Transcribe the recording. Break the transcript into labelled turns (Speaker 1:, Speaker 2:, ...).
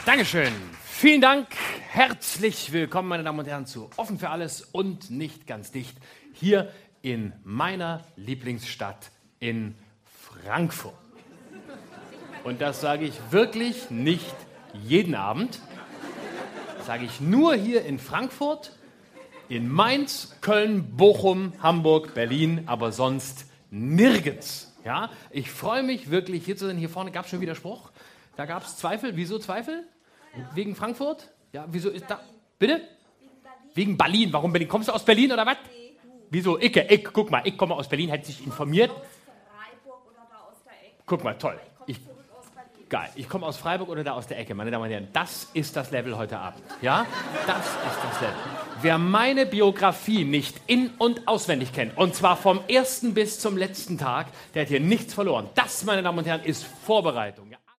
Speaker 1: Dankeschön. Vielen Dank. Herzlich willkommen, meine Damen und Herren, zu Offen für alles und nicht ganz dicht. Hier in meiner Lieblingsstadt in Frankfurt. Und das sage ich wirklich nicht jeden Abend. Das sage ich nur hier in Frankfurt, in Mainz, Köln, Bochum, Hamburg, Berlin, aber sonst nirgends. Ja? Ich freue mich wirklich, hier zu sein. Hier vorne gab es schon Widerspruch. Da gab es Zweifel. Wieso Zweifel? Wegen Frankfurt? Ja, wieso ist da? Bitte? Wegen Berlin. Warum Berlin? Kommst du aus Berlin oder was? Wieso? Guck mal, ich komme aus Berlin, hätte sich informiert. Guck mal, toll. Geil. Ich komme aus Freiburg oder da aus der Ecke, meine Damen und Herren. Das ist das Level heute Abend. Ja? Das ist das Level. Wer meine Biografie nicht in- und auswendig kennt, und zwar vom ersten bis zum letzten Tag, der hat hier nichts verloren. Das, meine Damen und Herren, ist Vorbereitung.